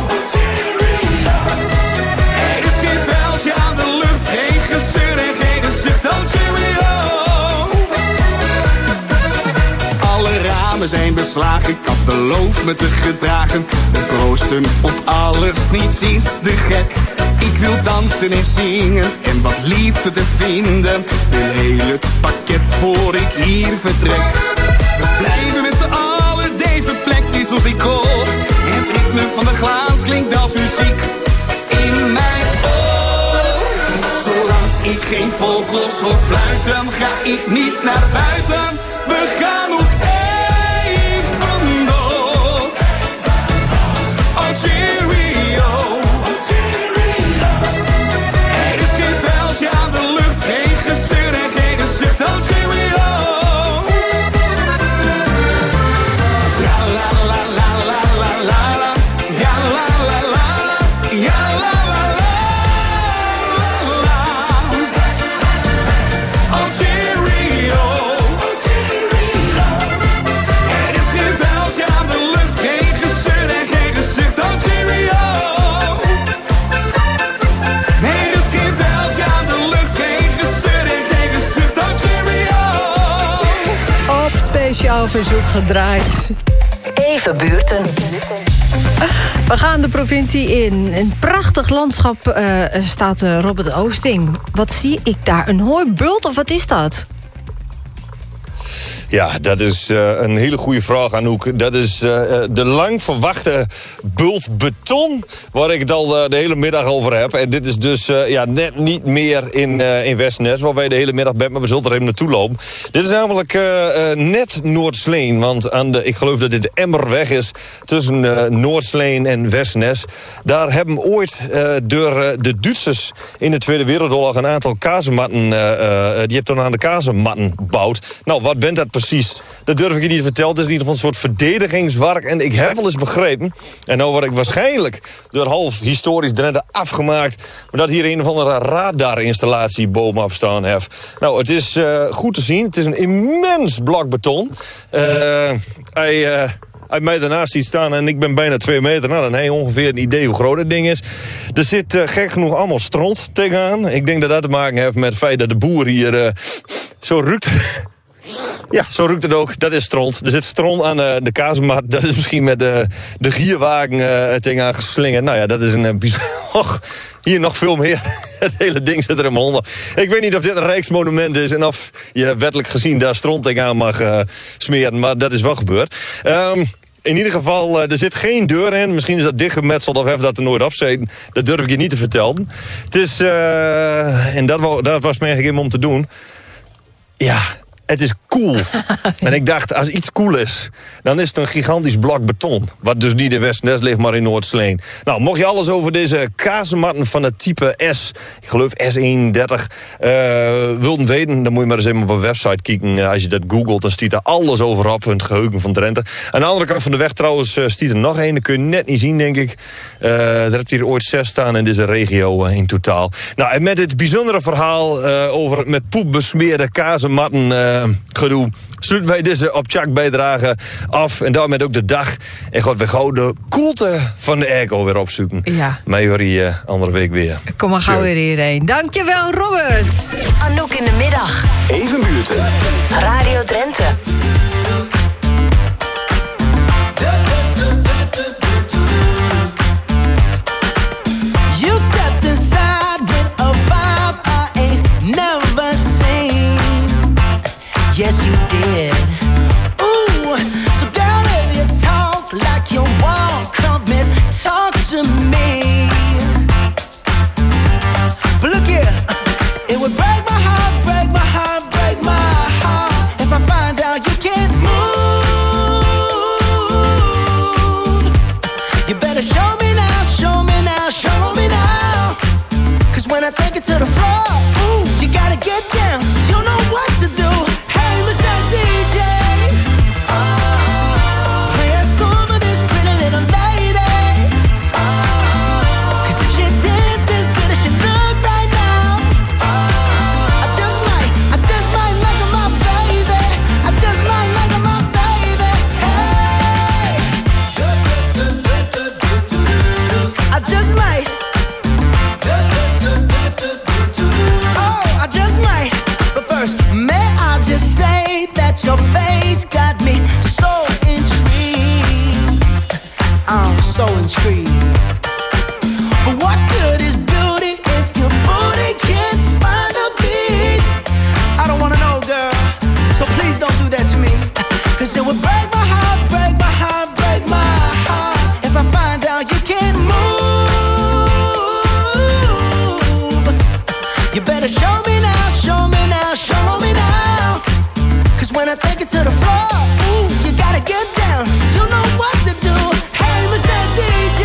Er is geen veldje aan de lucht, geen gezeur en geen gezicht. Oh, Cheerio. Alle ramen zijn beslagen, ik had beloofd me te gedragen. We proosten op alles, niets is te gek. Ik wil dansen en zingen en wat liefde te vinden. Wil heel het pakket voor ik hier vertrek. We blijven met z'n allen, deze plek is wat ik hoor. Het ritme van de glaas klinkt als muziek in mijn oor. Zolang ik geen vogels hoor fluiten, ga ik niet naar buiten. We gaan nog even door. Oh, Cheerio. Er is geen veldje aan de lucht, geen gezeur en geen gezicht. Oh, Cheerio. Ja, la, la, la, la, la, la, la. Ja, la, la, la, la. Ja, la, la, la, la. Oh, Cheerio. Er is geen veldje aan de lucht, geen gezeur en geen gezicht. Oh, Cheerio. Nee, er is geen veldje aan de lucht, geen gezeur en geen gezicht. Oh, Cheerio. Op speciaal verzoek gedraaid. Even buurten. We gaan de provincie in. Een prachtig landschap staat Robert Oosting. Wat zie ik daar? Een hooibult of wat is dat? Ja, dat is een hele goede vraag, Anouk. Dat is de lang verwachte bult beton, waar ik het al de hele middag over heb. En dit is dus net niet meer in Westnes, waar wij de hele middag bent, maar we zullen er even naartoe lopen. Dit is namelijk net Noordsleen, want ik geloof dat dit de Emmerweg is tussen Noordsleen en Westnes. Daar hebben ooit door de Duitsers in de Tweede Wereldoorlog een aantal kazematten, die hebben toen aan de kazematten gebouwd. Nou, wat bent dat precies? Dat durf ik je niet te vertellen. Het is in ieder geval een soort verdedigingswerk. En ik heb wel eens begrepen, en nou word ik waarschijnlijk door half historisch Drenthe afgemaakt, maar dat hier een of andere radarinstallatie bovenop staan heeft. Nou, het is goed te zien. Het is een immens blok beton. Hij mij daarnaast ziet staan en ik ben bijna 2 meter. Nou, dan heb je ongeveer een idee hoe groot het ding is. Er zit gek genoeg allemaal stront tegenaan. Ik denk dat dat te maken heeft met het feit dat de boer hier zo ruikt. Ja, zo ruikt het ook. Dat is stront. Er zit stront aan de kazemat. Dat is misschien met de gierwagen tegenaan geslingerd. Nou ja, dat is een bijzonder... Hier nog veel meer. Het hele ding zit er helemaal onder. Ik weet niet of dit een rijksmonument is en of je wettelijk gezien daar stront tegenaan mag smeren. Maar dat is wel gebeurd. In ieder geval, er zit geen deur in. Misschien is dat dichtgemetseld of heeft dat er nooit opzeten. Dat durf ik je niet te vertellen. Het is, en dat was me eigenlijk om te doen. Ja, het is cool. En ik dacht, als iets cool is, dan is het een gigantisch blok beton. Wat dus niet in Westnest ligt, maar in Noord-Sleen. Nou, mocht je alles over deze kazematten van het type S, ik geloof S31, wilden weten, dan moet je maar eens even op een website kijken. Als je dat googelt, dan stiet er alles over op, het geheugen van Drenthe. Aan de andere kant van de weg trouwens stiet er nog één. Dat kun je net niet zien, denk ik. Er hebt hier ooit 6 staan in deze regio in totaal. Nou, en met dit bijzondere verhaal over met poep besmeerde kazematten gedoe, sluiten wij deze op Tjak bijdrage af. En daarmee ook de dag. En God, we gaan de koelte van de airco weer opzoeken. Ja. Maar jullie andere week weer. Kom maar gauw weer hierheen. Dankjewel, Robert. Anouk in de middag. Evenbuurten. Radio Drenthe. You stepped inside with a vibe I ain't never seen. Yes, you did. Ooh, so girl, if you talk like you walk, come and talk to me. But look here, it would break my heart, break my heart, break my heart if I find out you can't move. You better show me now, show me now, show me now. 'Cause when I take it to the floor, ooh, you gotta get down. You know what to do. Hey, Mr. DJ, play a song of this pretty little lady. 'Cause if she dances good as she look right now, I just might make her my baby. I just might make her my baby. Hey, I just might. Oh, I just might. But first, may I just say that your face got me so intrigued. I'm so intrigued. But what good is beauty if your booty can't find a beat? I don't wanna know, girl. So please don't do that to me. 'Cause it would break my heart, break my heart, break my heart if I find out you can't move. You better show me now, show me now, show me now. 'Cause when I take it to the floor, ooh, you gotta get down. You know what to do. Hey, Mr. DJ,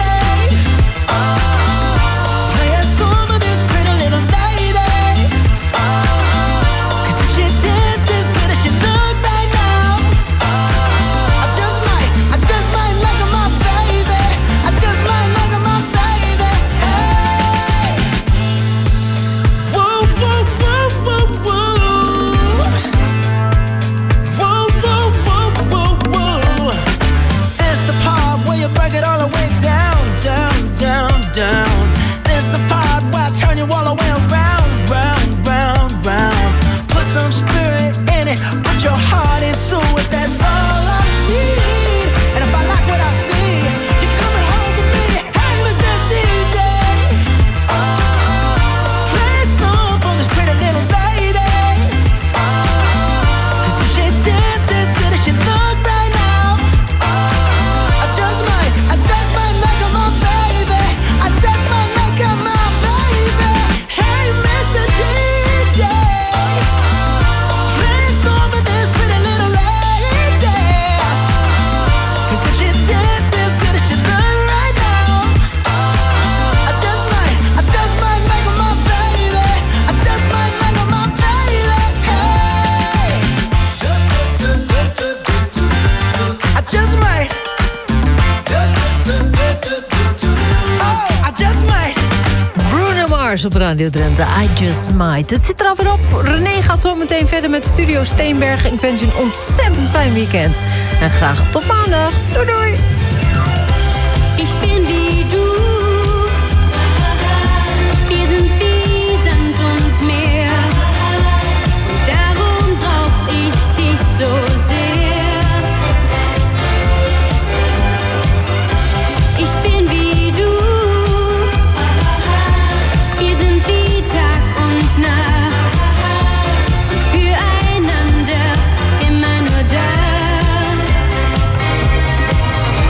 play a song of this pretty little lady. 'Cause if she dances good as she look right now, I just might make her my baby. I just might make her my baby. Hey, woo, woo, woo, woo, woo. Woo, woo, woo, woo, woo. This the part where you break it all the way down, down, down, down. This the part where I turn you all the way around, round, round, round. Put some spirit in it, put your heart into it. That's all I need. And if I like what I see, you're coming home with me. Hey, Mr. DJ, play a song for this pretty little lady. 'Cause if she dances good as she look right now, I just might make her my baby. I just might make her my baby. Hey, Mr. DJ, play a song for this pretty little lady. 'Cause if she dances good as she look right now, I just might make her my baby. I just might make her my baby. Hey, I just might. Oh, I just might. Bruno Mars op Radio Drenthe, I Just Might. Het zit er alweer op. René gaat zo meteen verder met Studio Steenberg. Ik wens je een ontzettend fijn weekend. En graag tot maandag. Doei doei. Ich bin wie du. Wir sind wie Sand und Meer. Und darum brauch ich dich so sehr. Ich bin wie du. Wir sind wie Tag und Nacht. Und füreinander immer nur da.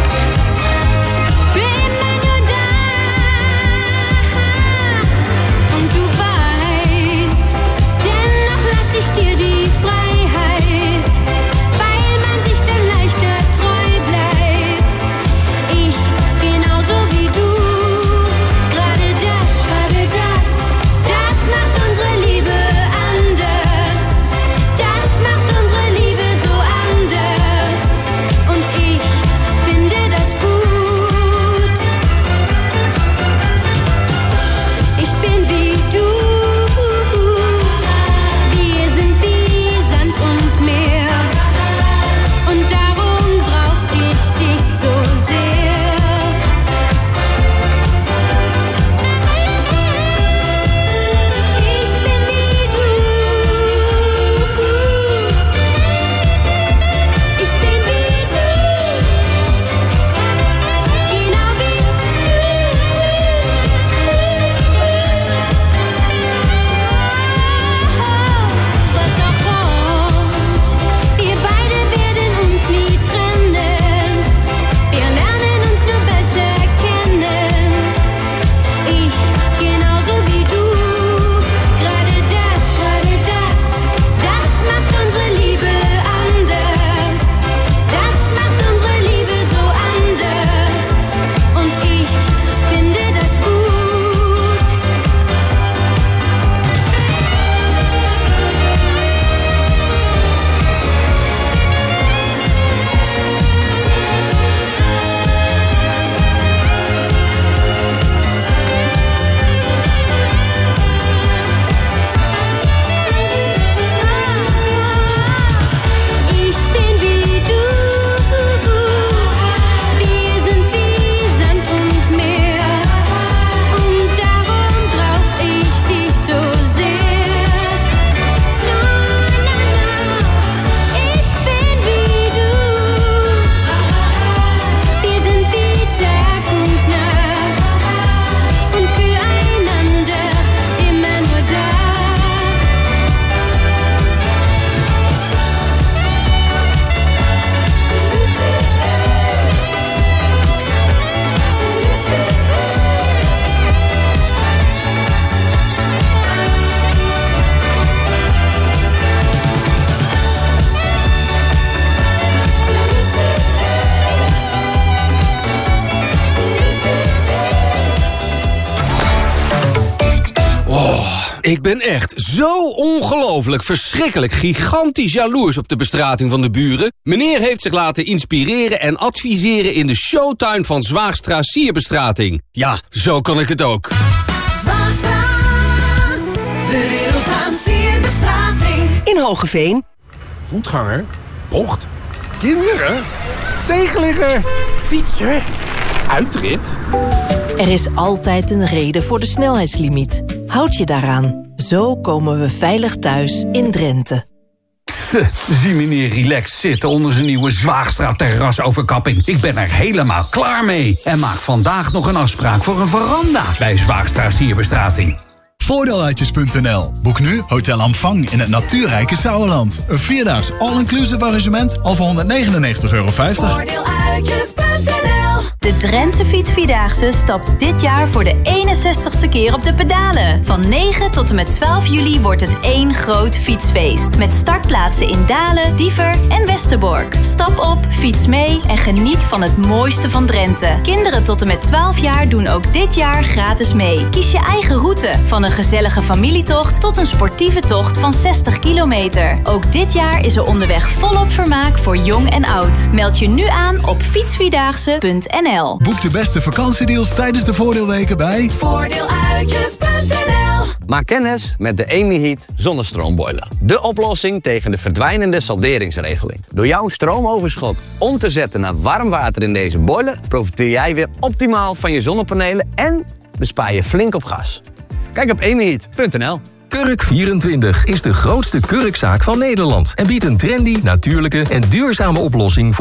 Ik ben echt zo ongelooflijk, verschrikkelijk, gigantisch jaloers op de bestrating van de buren. Meneer heeft zich laten inspireren en adviseren in de showtuin van Zwaagstra Sierbestrating. Ja, zo kan ik het ook. Zwaagstra, de wereld aan sierbestrating. In Hoogeveen. Voetganger, bocht, kinderen, tegenligger, fietser, uitrit. Er is altijd een reden voor de snelheidslimiet. Houd je daaraan. Zo komen we veilig thuis in Drenthe. Zie meneer relaxed zitten onder zijn nieuwe Zwaagstra terrasoverkapping. Ik ben er helemaal klaar mee. En maak vandaag nog een afspraak voor een veranda bij Zwaagstra Sierbestrating. Voordeeluitjes.nl. Boek nu Hotel Amfang in het natuurrijke Sauerland. Een 4-daags all-inclusive arrangement al voor €199,50. Voordeeluitjes.nl. De Drentse Fietsvierdaagse stapt dit jaar voor de 61ste keer op de pedalen. Van 9 tot en met 12 juli wordt het één groot fietsfeest. Met startplaatsen in Dalen, Diever en Westerbork. Stap op, fiets mee en geniet van het mooiste van Drenthe. Kinderen tot en met 12 jaar doen ook dit jaar gratis mee. Kies je eigen route, van een gezellige familietocht tot een sportieve tocht van 60 kilometer. Ook dit jaar is er onderweg volop vermaak voor jong en oud. Meld je nu aan op fietsvierdaagse.nl. Boek de beste vakantiedeals tijdens de voordeelweken bij Voordeeluitjes.nl. Maak kennis met de EmiHeat zonnestroomboiler. De oplossing tegen de verdwijnende salderingsregeling. Door jouw stroomoverschot om te zetten naar warm water in deze boiler profiteer jij weer optimaal van je zonnepanelen en bespaar je flink op gas. Kijk op emiheat.nl. Kurk24 is de grootste kurkzaak van Nederland en biedt een trendy, natuurlijke en duurzame oplossing voor